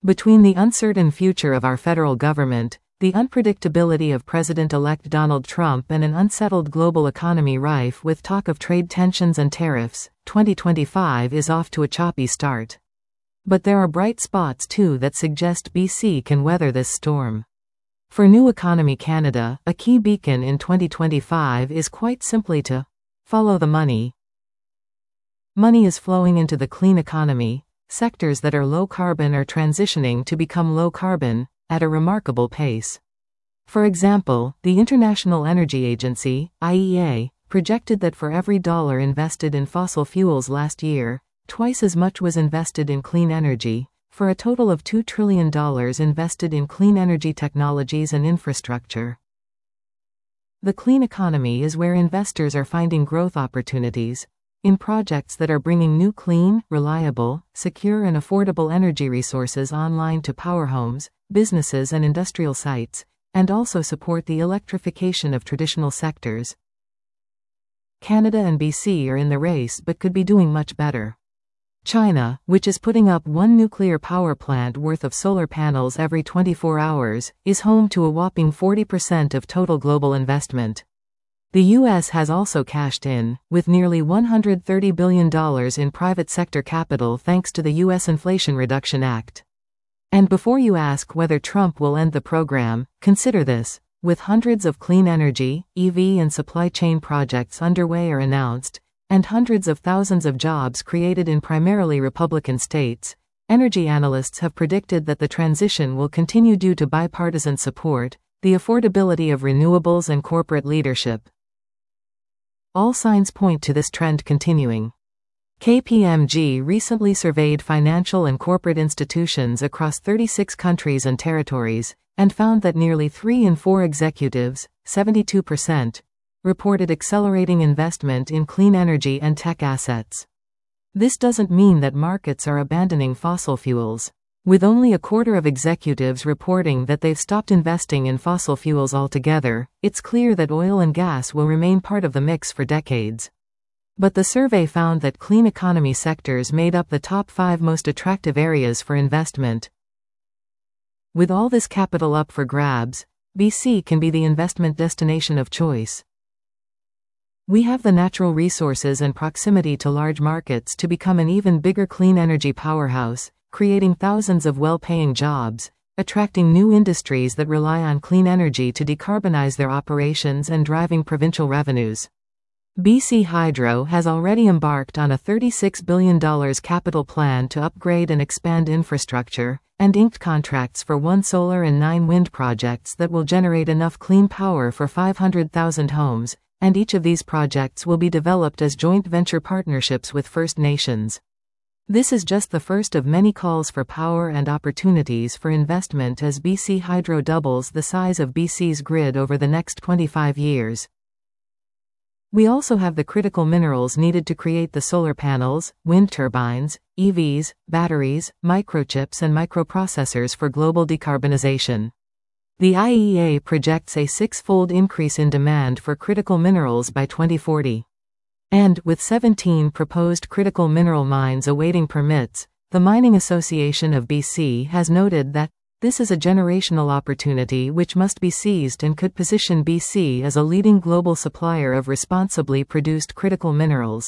Between the uncertain future of our federal government, the unpredictability of President-elect Donald Trump, and an unsettled global economy rife with talk of trade tensions and tariffs, 2025 is off to a choppy start. But there are bright spots too that suggest BC can weather this storm. For New Economy Canada, a key beacon in 2025 is quite simply to follow the money. Money is flowing into the clean economy. Sectors that are low carbon are transitioning to become low carbon at a remarkable pace. For example, the International Energy Agency, IEA, projected that for every dollar invested in fossil fuels last year, twice as much was invested in clean energy, for a total of $2 trillion invested in clean energy technologies and infrastructure. The clean economy is where investors are finding growth opportunities in projects that are bringing new clean, reliable, secure and affordable energy resources online to power homes, businesses and industrial sites, and also support the electrification of traditional sectors. Canada and BC are in the race but could be doing much better. China, which is putting up one nuclear power plant worth of solar panels every 24 hours, is home to a whopping 40% of total global investment. The U.S. has also cashed in, with nearly $130 billion in private sector capital thanks to the U.S. Inflation Reduction Act. And before you ask whether Trump will end the program, consider this. With hundreds of clean energy, EV and supply chain projects underway or announced, and hundreds of thousands of jobs created in primarily Republican states, energy analysts have predicted that the transition will continue due to bipartisan support, the affordability of renewables and corporate leadership. All signs point to this trend continuing. KPMG recently surveyed financial and corporate institutions across 36 countries and territories, and found that nearly 3 in 4 executives, 72%, reported accelerating investment in clean energy and tech assets. This doesn't mean that markets are abandoning fossil fuels. With only a quarter of executives reporting that they've stopped investing in fossil fuels altogether, it's clear that oil and gas will remain part of the mix for decades. But the survey found that clean economy sectors made up the top 5 most attractive areas for investment. With all this capital up for grabs, BC can be the investment destination of choice. We have the natural resources and proximity to large markets to become an even bigger clean energy powerhouse, creating thousands of well-paying jobs, attracting new industries that rely on clean energy to decarbonize their operations and driving provincial revenues. BC Hydro has already embarked on a $36 billion capital plan to upgrade and expand infrastructure, and inked contracts for 1 solar and 9 wind projects that will generate enough clean power for 500,000 homes, and each of these projects will be developed as joint venture partnerships with First Nations. This is just the first of many calls for power and opportunities for investment as BC Hydro doubles the size of BC's grid over the next 25 years. We also have the critical minerals needed to create the solar panels, wind turbines, EVs, batteries, microchips and microprocessors for global decarbonization. The IEA projects a 6-fold increase in demand for critical minerals by 2040. And, with 17 proposed critical mineral mines awaiting permits, the Mining Association of BC has noted that this is a generational opportunity which must be seized and could position BC as a leading global supplier of responsibly produced critical minerals.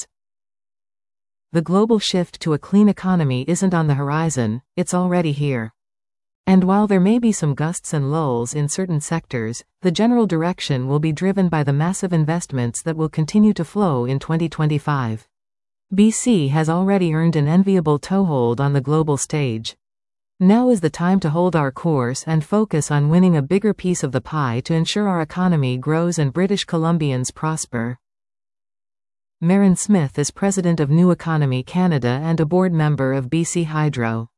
The global shift to a clean economy isn't on the horizon, it's already here. And while there may be some gusts and lulls in certain sectors, the general direction will be driven by the massive investments that will continue to flow in 2025. BC has already earned an enviable toehold on the global stage. Now is the time to hold our course and focus on winning a bigger piece of the pie to ensure our economy grows and British Columbians prosper. Maren Smith is president of New Economy Canada and a board member of BC Hydro.